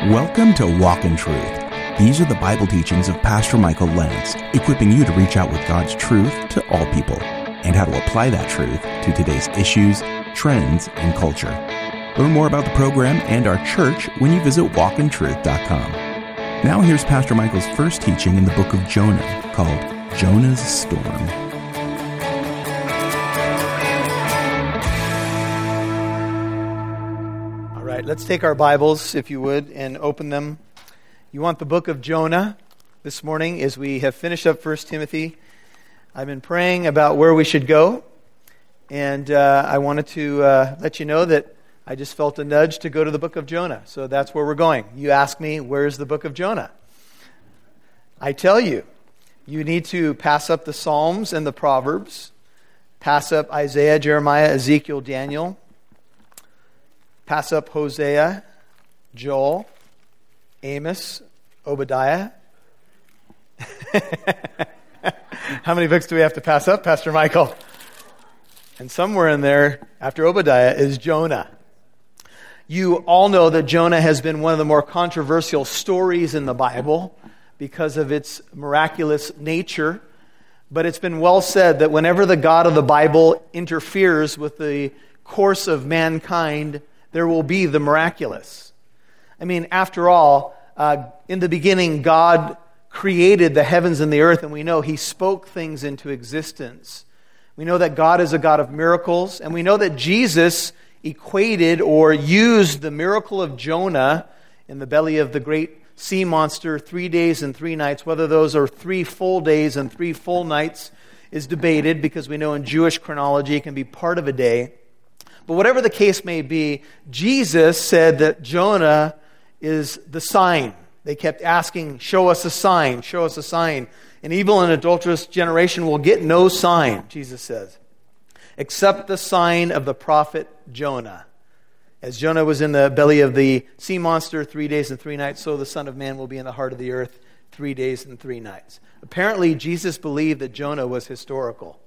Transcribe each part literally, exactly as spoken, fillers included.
Welcome to Walk in Truth. These are the Bible teachings of Pastor Michael Lentz, equipping you to reach out with God's truth to all people and how to apply that truth to today's issues, trends, and culture. Learn more about the program and our church when you visit walk in truth dot com. Now here's Pastor Michael's first teaching in the book of Jonah, called Jonah's Storm. Let's take our Bibles, if you would, and open them. You want the book of Jonah this morning as we have finished up First Timothy. I've been praying about where we should go, and uh, I wanted to uh, let you know that I just felt a nudge to go to the book of Jonah. So that's where we're going. You ask me, where's the book of Jonah? I tell you, you need to pass up the Psalms and the Proverbs, pass up Isaiah, Jeremiah, Ezekiel, Daniel, pass up Hosea, Joel, Amos, Obadiah. How many books do we have to pass up, Pastor Michael? And somewhere in there, after Obadiah, is Jonah. You all know that Jonah has been one of the more controversial stories in the Bible because of its miraculous nature. But it's been well said that whenever the God of the Bible interferes with the course of mankind, there will be the miraculous. I mean, after all, uh, in the beginning, God created the heavens and the earth, and we know He spoke things into existence. We know that God is a God of miracles, and we know that Jesus equated or used the miracle of Jonah in the belly of the great sea monster three days and three nights. Whether those are three full days and three full nights is debated, because we know in Jewish chronology it can be part of a day. But whatever the case may be, Jesus said that Jonah is the sign. They kept asking, show us a sign, show us a sign. An evil and adulterous generation will get no sign, Jesus says, except the sign of the prophet Jonah. As Jonah was in the belly of the sea monster three days and three nights, so the Son of Man will be in the heart of the earth three days and three nights. Apparently, Jesus believed that Jonah was historical.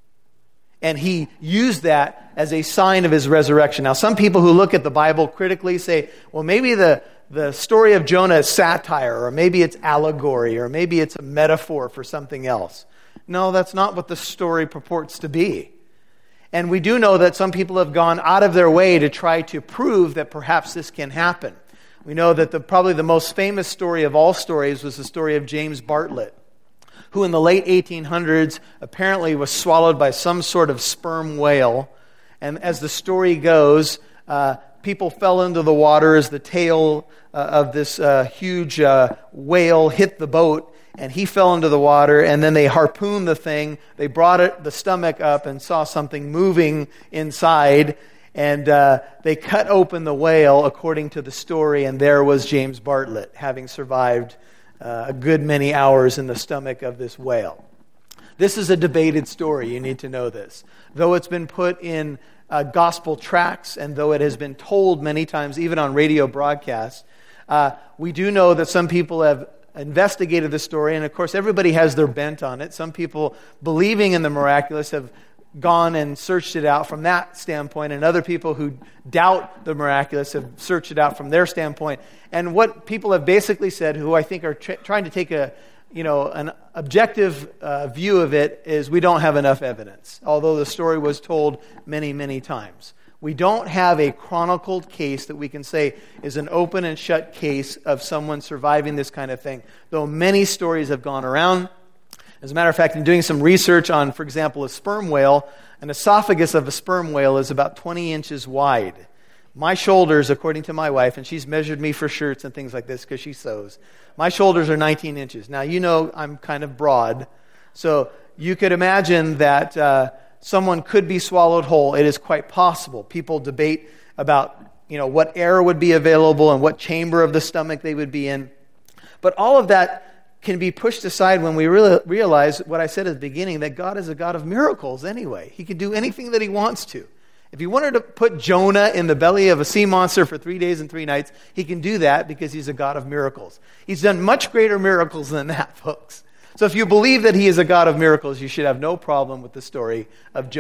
And He used that as a sign of His resurrection. Now, some people who look at the Bible critically say, well, maybe the, the story of Jonah is satire, or maybe it's allegory, or maybe it's a metaphor for something else. No, that's not what the story purports to be. And we do know that some people have gone out of their way to try to prove that perhaps this can happen. We know that the, probably the most famous story of all stories was the story of James Bartlett, who in the late eighteen hundreds apparently was swallowed by some sort of sperm whale. And as the story goes, uh, people fell into the water as the tail uh, of this uh, huge uh, whale hit the boat, and he fell into the water, and then they harpooned the thing. They brought it, the stomach up and saw something moving inside, and uh, they cut open the whale according to the story, and there was James Bartlett, having survived Uh, a good many hours in the stomach of this whale. This is a debated story. You need to know this. Though it's been put in uh, gospel tracts, and though it has been told many times, even on radio broadcasts, uh, we do know that some people have investigated the story, and of course everybody has their bent on it. Some people believing in the miraculous have gone and searched it out from that standpoint, and other people who doubt the miraculous have searched it out from their standpoint. And what people have basically said, who I think are tra- trying to take a, you know, an objective uh, view of it, is we don't have enough evidence, although the story was told many, many times. We don't have a chronicled case that we can say is an open and shut case of someone surviving this kind of thing, though many stories have gone around. As a matter of fact, in doing some research on, for example, a sperm whale, an esophagus of a sperm whale is about twenty inches wide. My shoulders, according to my wife, and she's measured me for shirts and things like this because she sews, my shoulders are nineteen inches. Now, you know I'm kind of broad, so you could imagine that uh, someone could be swallowed whole. It is quite possible. People debate about, you know, what air would be available and what chamber of the stomach they would be in. But all of that can be pushed aside when we really realize what I said at the beginning, that God is a God of miracles anyway. He can do anything that He wants to. If He wanted to put Jonah in the belly of a sea monster for three days and three nights, He can do that because He's a God of miracles. He's done much greater miracles than that, folks. So if you believe that He is a God of miracles, you should have no problem with the story of Jonah.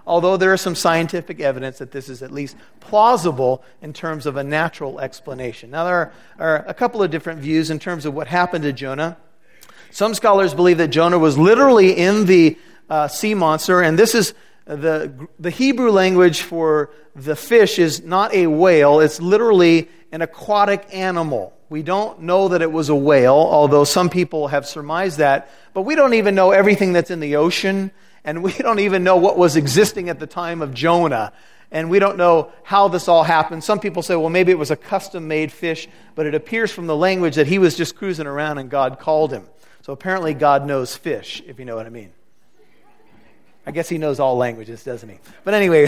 although there is some scientific evidence that this is at least plausible in terms of a natural explanation. Now, there are, are a couple of different views in terms of what happened to Jonah. Some scholars believe that Jonah was literally in the uh, sea monster, and this is the the Hebrew language for the fish is not a whale. It's literally an aquatic animal. We don't know that it was a whale, although some people have surmised that. But we don't even know everything that's in the ocean, and we don't even know what was existing at the time of Jonah. And we don't know how this all happened. Some people say, well, maybe it was a custom-made fish, but it appears from the language that he was just cruising around and God called him. So apparently God knows fish, if you know what I mean. I guess he knows all languages, doesn't he? But anyway,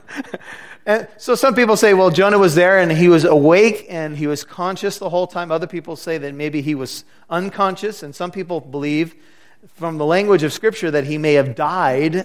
and so some people say, well, Jonah was there and he was awake and he was conscious the whole time. Other people say that maybe he was unconscious. And some people believe from the language of Scripture that he may have died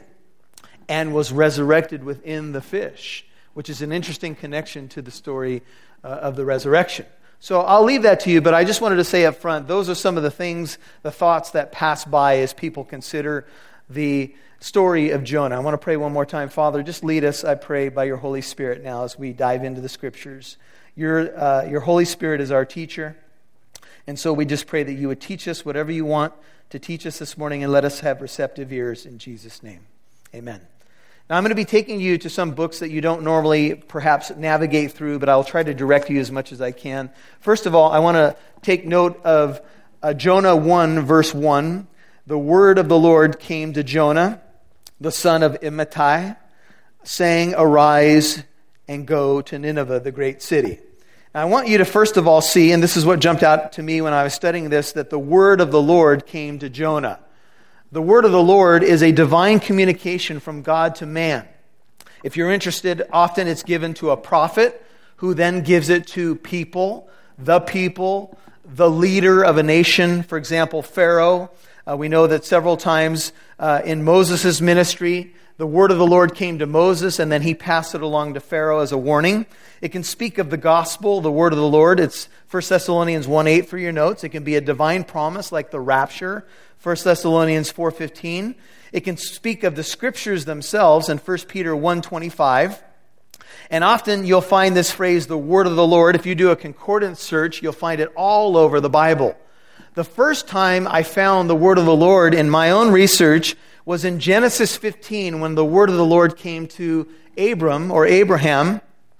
and was resurrected within the fish, which is an interesting connection to the story uh, of the resurrection. So I'll leave that to you, but I just wanted to say up front, those are some of the things, the thoughts that pass by as people consider the story of Jonah. I want to pray one more time. Father, just lead us, I pray, by your Holy Spirit now as we dive into the Scriptures. Your, uh, your Holy Spirit is our teacher, and so we just pray that you would teach us whatever you want to teach us this morning, and let us have receptive ears in Jesus' name. Amen. Now, I'm going to be taking you to some books that you don't normally perhaps navigate through, but I'll try to direct you as much as I can. First of all, I want to take note of uh, Jonah one, verse one. The word of the Lord came to Jonah, the son of Amittai, saying, "Arise and go to Nineveh, the great city." Now, I want you to first of all see, and this is what jumped out to me when I was studying this, that the word of the Lord came to Jonah. The word of the Lord is a divine communication from God to man. If you're interested, often it's given to a prophet who then gives it to people, the people, the leader of a nation. For example, Pharaoh. Uh, we know that several times uh, in Moses' ministry, the word of the Lord came to Moses and then he passed it along to Pharaoh as a warning. It can speak of the gospel, the word of the Lord. It's First Thessalonians one eight for your notes. It can be a divine promise like the rapture, First Thessalonians four fifteen. It can speak of the scriptures themselves in First Peter one twenty-five. And often you'll find this phrase, the word of the Lord. If you do a concordance search, you'll find it all over the Bible. The first time I found the word of the Lord in my own research was in Genesis fifteen, when the word of the Lord came to Abram or Abraham.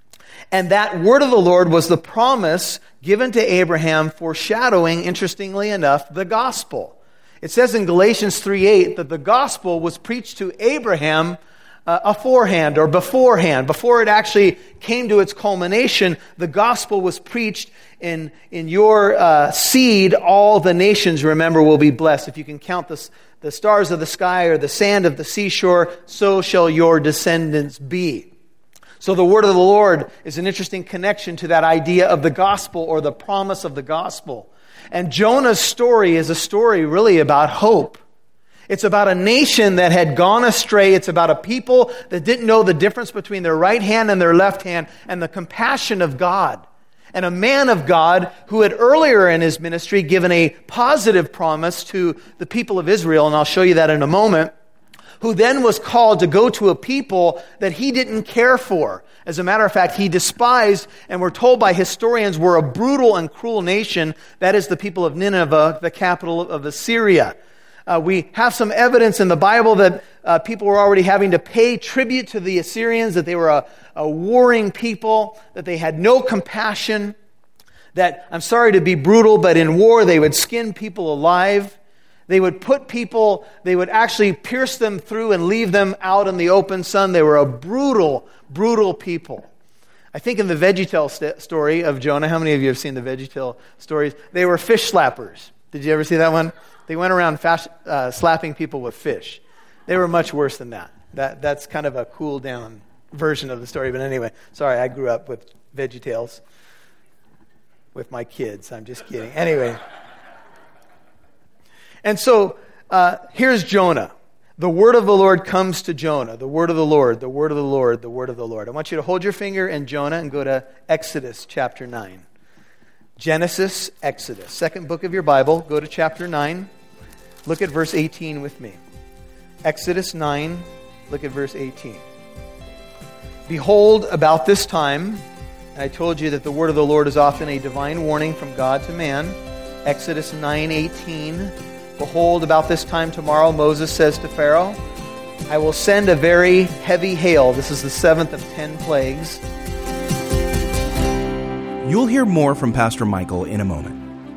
And that word of the Lord was the promise given to Abraham, foreshadowing, interestingly enough, the gospel. It says in Galatians three eight that the gospel was preached to Abraham uh, aforehand or beforehand. Before it actually came to its culmination, the gospel was preached in, in your uh, seed, all the nations, remember, will be blessed. If you can count the, the stars of the sky or the sand of the seashore, so shall your descendants be. So the word of the Lord is an interesting connection to that idea of the gospel or the promise of the gospel. And Jonah's story is a story really about hope. It's about a nation that had gone astray. It's about a people that didn't know the difference between their right hand and their left hand, and the compassion of God. And a man of God who had earlier in his ministry given a positive promise to the people of Israel, and I'll show you that in a moment, who then was called to go to a people that he didn't care for. As a matter of fact, he despised, and we're told by historians, were a brutal and cruel nation. That is the people of Nineveh, the capital of Assyria. Uh, we have some evidence in the Bible that uh, people were already having to pay tribute to the Assyrians, that they were a, a warring people, that they had no compassion, that, I'm sorry to be brutal, but in war they would skin people alive. They would put people, they would actually pierce them through and leave them out in the open sun. They were a brutal, brutal people. I think in the VeggieTale st- story of Jonah, how many of you have seen the VeggieTale stories? They were fish slappers. Did you ever see that one? They went around fast, uh, slapping people with fish. They were much worse than that. That That's kind of a cool down version of the story. But anyway, sorry, I grew up with VeggieTales with my kids. I'm just kidding. Anyway. And so uh, here's Jonah. The word of the Lord comes to Jonah. The word of the Lord, the word of the Lord, the word of the Lord. I want you to hold your finger in Jonah and go to Exodus chapter nine. Genesis, Exodus. Second book of your Bible. Go to chapter nine. Look at verse eighteen with me. Exodus nine. Look at verse eighteen. Behold, about this time, and I told you that the word of the Lord is often a divine warning from God to man. Exodus nine eighteen. Behold, about this time tomorrow, Moses says to Pharaoh, I will send a very heavy hail. This is the seventh of ten plagues. You'll hear more from Pastor Michael in a moment.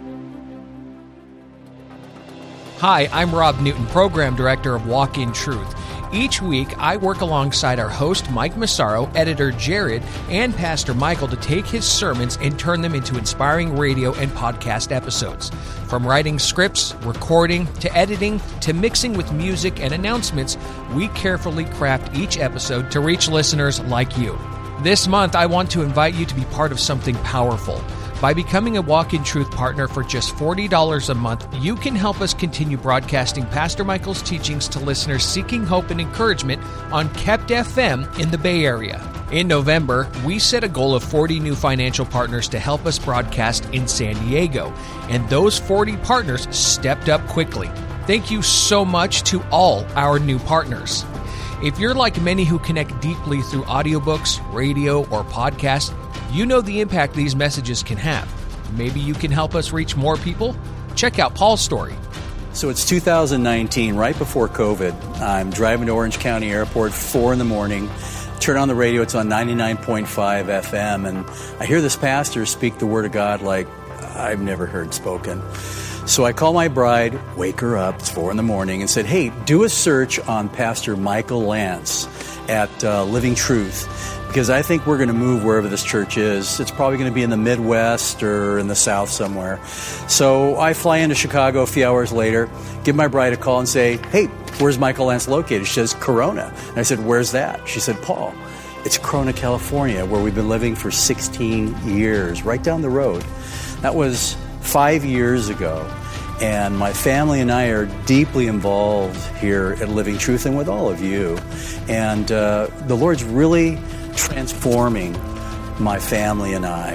Hi, I'm Rob Newton, Program Director of Walk in Truth. Each week, I work alongside our host, Mike Massaro, editor Jared, and Pastor Michael to take his sermons and turn them into inspiring radio and podcast episodes. From writing scripts, recording, to editing, to mixing with music and announcements, we carefully craft each episode to reach listeners like you. This month, I want to invite you to be part of something powerful. By becoming a Walk in Truth partner for just forty dollars a month, you can help us continue broadcasting Pastor Michael's teachings to listeners seeking hope and encouragement on Kept F M in the Bay Area. In November, we set a goal of forty new financial partners to help us broadcast in San Diego, and those forty partners stepped up quickly. Thank you so much to all our new partners. If you're like many who connect deeply through audiobooks, radio, or podcasts, you know the impact these messages can have. Maybe you can help us reach more people? Check out Paul's story. So it's two thousand nineteen, right before COVID. I'm driving to Orange County Airport, four in the morning. Turn on the radio, it's on ninety-nine point five F M, and I hear this pastor speak the Word of God like I've never heard spoken. So I call my bride, wake her up, it's four in the morning, and said, hey, do a search on Pastor Michael Lance at uh, Living Truth, because I think we're going to move wherever this church is. It's probably going to be in the Midwest or in the South somewhere. So I fly into Chicago a few hours later, give my bride a call and say, hey, where's Michael Lance located? She says, Corona. And I said, where's that? She said, Paul, it's Corona, California, where we've been living for sixteen years, right down the road. That was five years ago. And my family and I are deeply involved here at Living Truth and with all of you. And uh, the Lord's really transforming my family and I.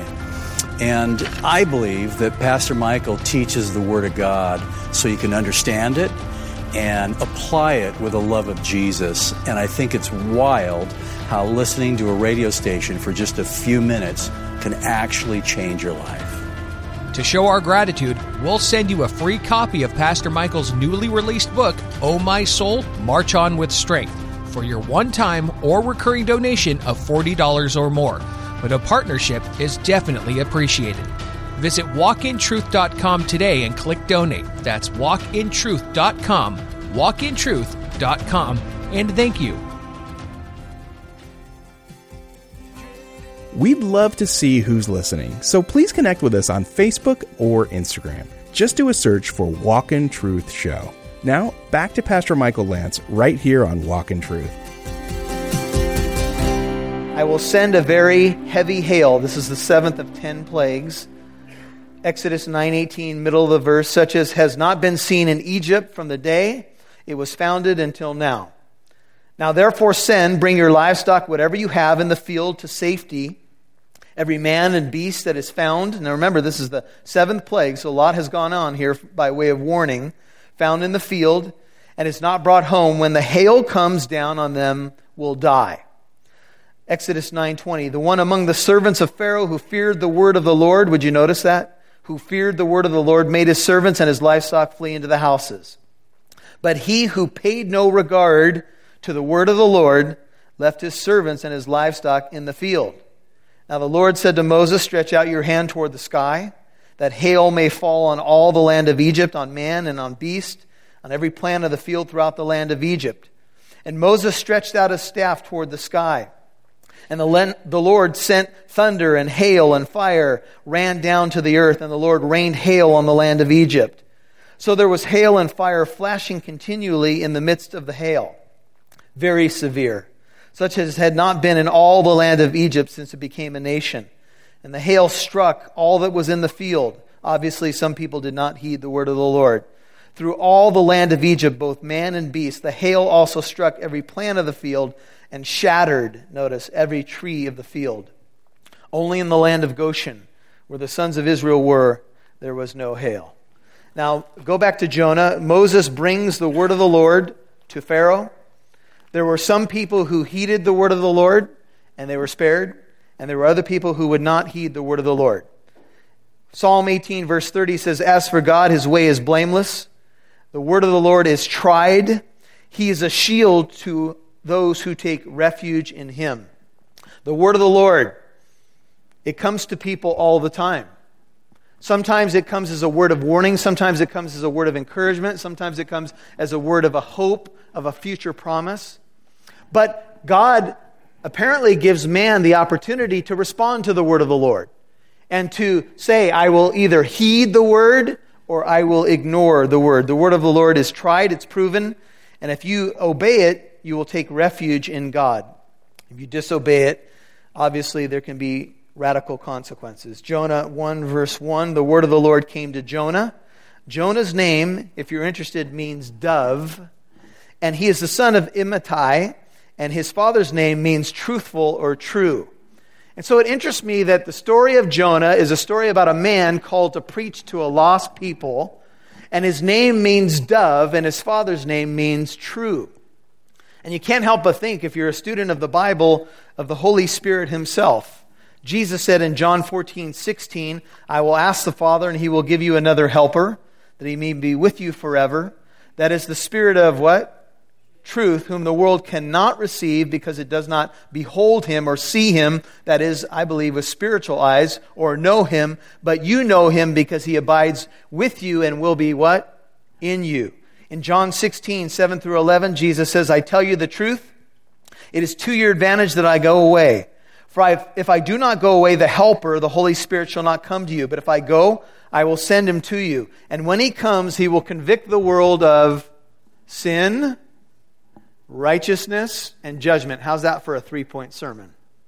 And I believe that Pastor Michael teaches the Word of God so you can understand it and apply it with a love of Jesus. And I think it's wild how listening to a radio station for just a few minutes can actually change your life. To show our gratitude, we'll send you a free copy of Pastor Michael's newly released book, Oh My Soul, March On With Strength, for your one-time or recurring donation of forty dollars or more. But a partnership is definitely appreciated. Visit walk in truth dot com today and click Donate. That's walk in truth dot com, walk in truth dot com, and thank you. We'd love to see who's listening, so please connect with us on Facebook or Instagram. Just do a search for Walk in Truth Show. Now, back to Pastor Michael Lance right here on Walk in Truth. I will send a very heavy hail. This is the seventh of ten plagues. Exodus nine eighteen, middle of the verse, such as has not been seen in Egypt from the day it was founded until now. Now therefore send, bring your livestock, whatever you have in the field, to safety, every man and beast that is found. Now remember, this is the seventh plague, so a lot has gone on here by way of warning. Found in the field, and is not brought home, when the hail comes down on them, will die. Exodus nine twenty, the one among the servants of Pharaoh who feared the word of the Lord, would you notice that? Who feared the word of the Lord, made his servants and his livestock flee into the houses. But he who paid no regard to the word of the Lord left his servants and his livestock in the field. Now the Lord said to Moses, stretch out your hand toward the sky, that hail may fall on all the land of Egypt, on man and on beast, on every plant of the field throughout the land of Egypt. And Moses stretched out his staff toward the sky. And the, the Lord sent thunder and hail and fire ran down to the earth, and the Lord rained hail on the land of Egypt. So there was hail and fire flashing continually in the midst of the hail, very severe, such as had not been in all the land of Egypt since it became a nation. And the hail struck all that was in the field. Obviously, some people did not heed the word of the Lord. Through all the land of Egypt, both man and beast, the hail also struck every plant of the field and shattered, notice, every tree of the field. Only in the land of Goshen, where the sons of Israel were, there was no hail. Now, go back to Jonah. Moses brings the word of the Lord to Pharaoh. There were some people who heeded the word of the Lord, and they were spared, and there were other people who would not heed the word of the Lord. Psalm eighteen, verse thirty says, "As for God, his way is blameless. The word of the Lord is tried. He is a shield to those who take refuge in him." The word of the Lord, it comes to people all the time. Sometimes it comes as a word of warning. Sometimes it comes as a word of encouragement. Sometimes it comes as a word of a hope, of a future promise. But God apparently gives man the opportunity to respond to the word of the Lord and to say, I will either heed the word or I will ignore the word. The word of the Lord is tried, it's proven, and if you obey it, you will take refuge in God. If you disobey it, obviously there can be radical consequences. Jonah one verse one, the word of the Lord came to Jonah. Jonah's name, if you're interested, means dove. And he is the son of Amittai, and his father's name means truthful or true. And so it interests me that the story of Jonah is a story about a man called to preach to a lost people, and his name means dove, and his father's name means true. And you can't help but think, if you're a student of the Bible, of the Holy Spirit himself. Jesus said in John fourteen sixteen, "I will ask the Father, and he will give you another helper, that he may be with you forever. That is the Spirit of" what? "Truth, whom the world cannot receive, because it does not behold him or see him," that is, I believe, with spiritual eyes, "or know him, but you know him, because he abides with you and will be" what? "In you." In John sixteen, seven through eleven, Jesus says, "I tell you the truth, it is to your advantage that I go away. For I, if I do not go away, the Helper, the Holy Spirit, shall not come to you. But if I go, I will send him to you. And when he comes, he will convict the world of sin, righteousness, and judgment." How's that for a three-point sermon?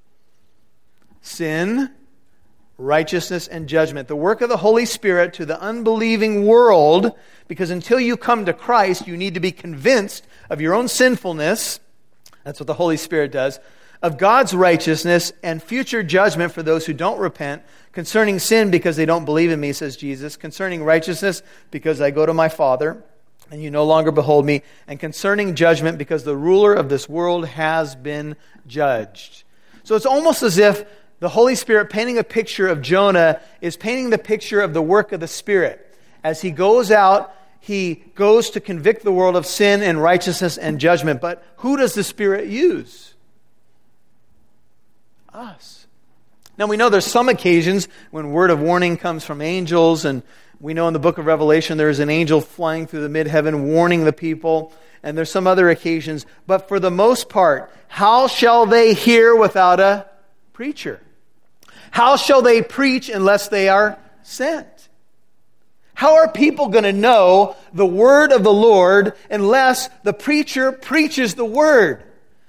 Sin, righteousness, and judgment. The work of the Holy Spirit to the unbelieving world, because until you come to Christ, you need to be convinced of your own sinfulness. That's what the Holy Spirit does. Of God's righteousness and future judgment for those who don't repent. Concerning sin, because they don't believe in me, says Jesus. Concerning righteousness, because I go to my Father, and you no longer behold me. And concerning judgment, because the ruler of this world has been judged. So it's almost as if the Holy Spirit, painting a picture of Jonah, is painting the picture of the work of the Spirit. As he goes out, he goes to convict the world of sin and righteousness and judgment. But who does the Spirit use? Us. Now we know there's some occasions when word of warning comes from angels, and we know in the book of Revelation there's an angel flying through the mid-heaven warning the people, and there's some other occasions. But for the most part, how shall they hear without a preacher? How shall they preach unless they are sent? How are people going to know the word of the Lord unless the preacher preaches the word?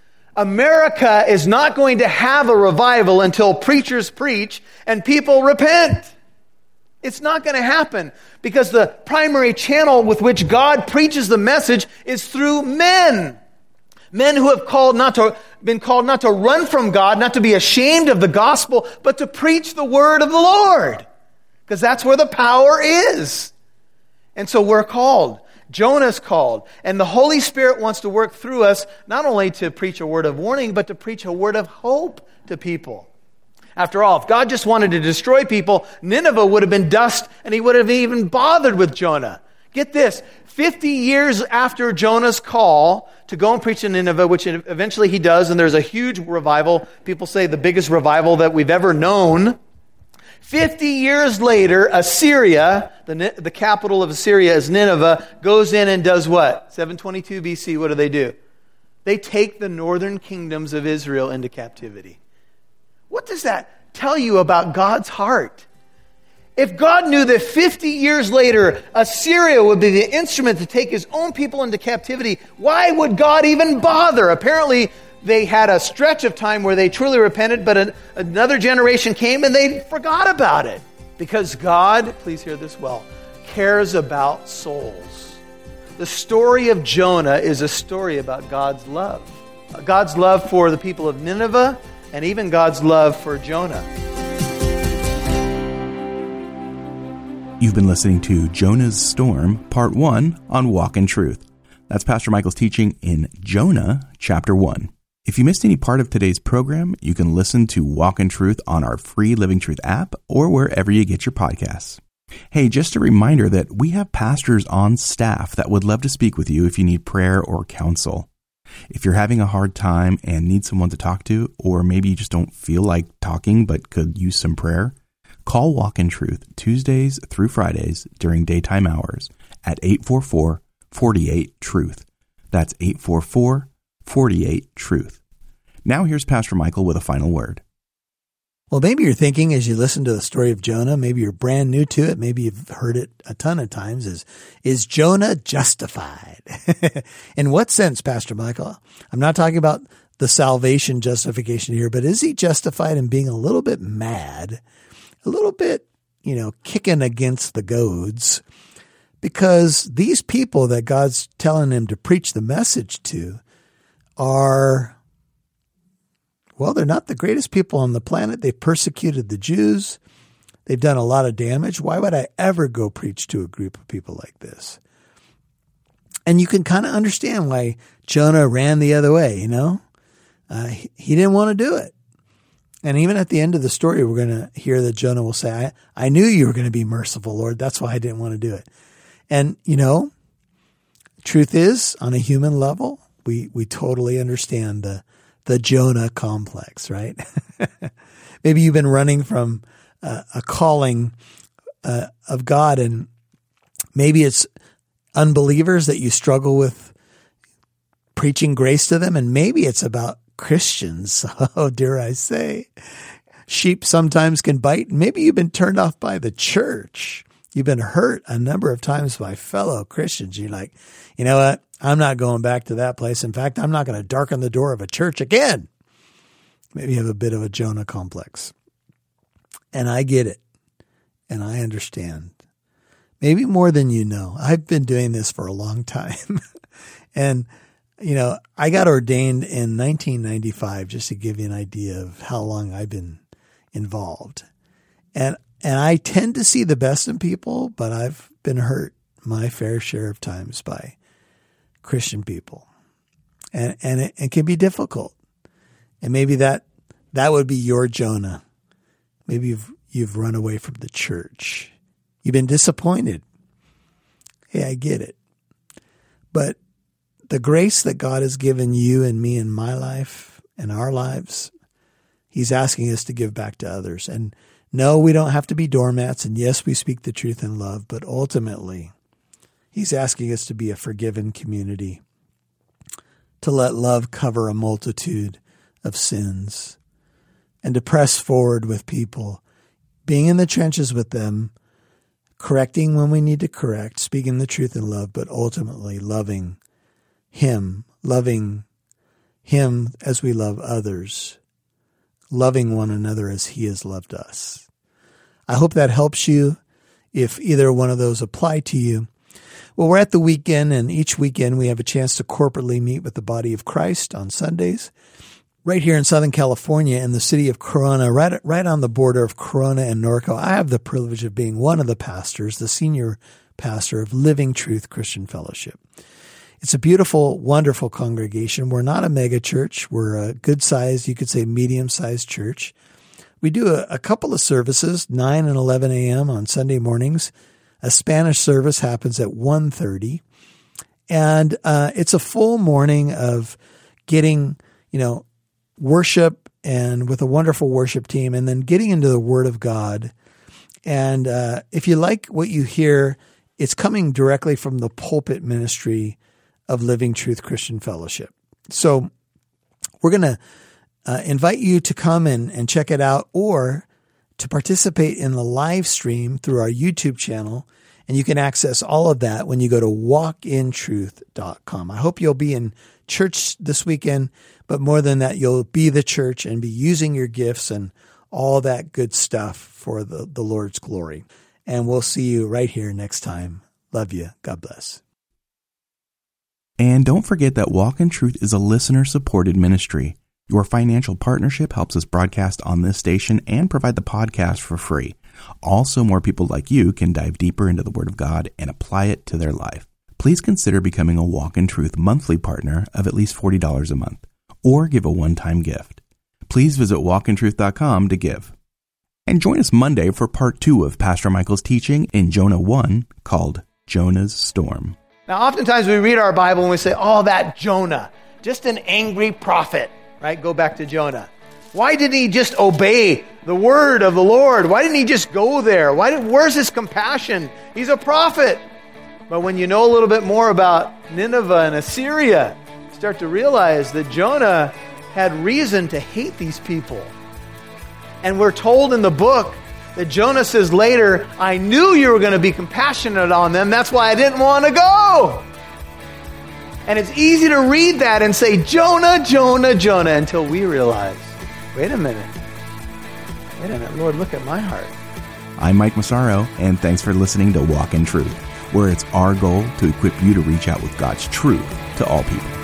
America is not going to have a revival until preachers preach and people repent. It's not going to happen because the primary channel with which God preaches the message is through men. Men who have called not to, been called not to run from God, not to be ashamed of the gospel, but to preach the word of the Lord. Because that's where the power is. And so we're called. Jonah's called. And the Holy Spirit wants to work through us, not only to preach a word of warning, but to preach a word of hope to people. After all, if God just wanted to destroy people, Nineveh would have been dust, and he would have even bothered with Jonah. Get this, fifty years after Jonah's call to go and preach in Nineveh, which eventually he does, and there's a huge revival, people say the biggest revival that we've ever known. fifty years later, Assyria, the, the capital of Assyria is Nineveh, goes in and does what? seven twenty-two B C, what do they do? They take the northern kingdoms of Israel into captivity. What does that tell you about God's heart? If God knew that fifty years later, Assyria would be the instrument to take his own people into captivity, why would God even bother? Apparently, they had a stretch of time where they truly repented, but an, another generation came and they forgot about it. Because God, please hear this well, cares about souls. The story of Jonah is a story about God's love. God's love for the people of Nineveh, and even God's love for Jonah. You've been listening to Jonah's Storm, Part one on Walk in Truth. That's Pastor Michael's teaching in Jonah, Chapter one. If you missed any part of today's program, you can listen to Walk in Truth on our free Living Truth app or wherever you get your podcasts. Hey, just a reminder that we have pastors on staff that would love to speak with you if you need prayer or counsel. If you're having a hard time and need someone to talk to, or maybe you just don't feel like talking but could use some prayer, call Walk in Truth Tuesdays through Fridays during daytime hours at eight four four, four eight, TRUTH. That's eight four four, four eight, TRUTH. Now here's Pastor Michael with a final word. Well, maybe you're thinking as you listen to the story of Jonah, maybe you're brand new to it, maybe you've heard it a ton of times, is, is Jonah justified? In what sense, Pastor Michael? I'm not talking about the salvation justification here, but is he justified in being a little bit mad, a little bit, you know, kicking against the goads? Because these people that God's telling him to preach the message to are... well, they're not the greatest people on the planet. They've persecuted the Jews. They've done a lot of damage. Why would I ever go preach to a group of people like this? And you can kind of understand why Jonah ran the other way, you know? Uh, he, he didn't want to do it. And even at the end of the story, we're going to hear that Jonah will say, I, I knew you were going to be merciful, Lord. That's why I didn't want to do it. And, you know, truth is, on a human level, we, we totally understand the The Jonah complex, right? Maybe you've been running from uh, a calling uh, of God, and maybe it's unbelievers that you struggle with preaching grace to them, and maybe it's about Christians. Oh, dare I say, sheep sometimes can bite. Maybe you've been turned off by the church. You've been hurt a number of times by fellow Christians. You're like, you know what? I'm not going back to that place. In fact, I'm not going to darken the door of a church again. Maybe you have a bit of a Jonah complex. And I get it. And I understand. Maybe more than you know. I've been doing this for a long time. And, you know, I got ordained in nineteen ninety-five, just to give you an idea of how long I've been involved. And and I tend to see the best in people, but I've been hurt my fair share of times by Christian people. And and it, it can be difficult. And maybe that that would be your Jonah. Maybe you've you've run away from the church. You've been disappointed. Hey, I get it. But the grace that God has given you and me in my life and our lives, he's asking us to give back to others. And no, we don't have to be doormats. And yes, we speak the truth in love, but ultimately, he's asking us to be a forgiven community, to let love cover a multitude of sins, and to press forward with people, being in the trenches with them, correcting when we need to correct, speaking the truth in love, but ultimately loving him, loving him as we love others, loving one another as he has loved us. I hope that helps you if either one of those apply to you. Well, we're at the weekend, and each weekend we have a chance to corporately meet with the body of Christ on Sundays, right here in Southern California in the city of Corona, right, right on the border of Corona and Norco. I have the privilege of being one of the pastors, the senior pastor of Living Truth Christian Fellowship. It's a beautiful, wonderful congregation. We're not a mega church. We're a good-sized, you could say medium-sized church. We do a, a couple of services, nine and eleven a.m. on Sunday mornings. A Spanish service happens at one thirty. And uh, it's a full morning of getting, you know, worship and with a wonderful worship team, and then getting into the Word of God. And uh, if you like what you hear, it's coming directly from the pulpit ministry of Living Truth Christian Fellowship. So we're going to uh, invite you to come and, and check it out, or to participate in the live stream through our YouTube channel. And you can access all of that when you go to walk in truth dot com. I hope you'll be in church this weekend, but more than that, you'll be the church and be using your gifts and all that good stuff for the, the Lord's glory. And we'll see you right here next time. Love you. God bless. And don't forget that Walk in Truth is a listener-supported ministry. Your financial partnership helps us broadcast on this station and provide the podcast for free. Also, more people like you can dive deeper into the Word of God and apply it to their life. Please consider becoming a Walk in Truth monthly partner of at least forty dollars a month. or give a one-time gift. Please visit walk in truth dot com to give. And join us Monday for part two of Pastor Michael's teaching in Jonah one called Jonah's Storm. Now, oftentimes we read our Bible and we say, oh, that Jonah, just an angry prophet, right? Go back to Jonah. Why didn't he just obey the word of the Lord? Why didn't he just go there? Why did, where's his compassion? He's a prophet. But when you know a little bit more about Nineveh and Assyria, you start to realize that Jonah had reason to hate these people. And we're told in the book that Jonah says later, I knew you were going to be compassionate on them. That's why I didn't want to go. And it's easy to read that and say, Jonah, Jonah, Jonah, until we realize, wait a minute. Wait a minute, Lord, look at my heart. I'm Mike Massaro, and thanks for listening to Walk in Truth, where it's our goal to equip you to reach out with God's truth to all people.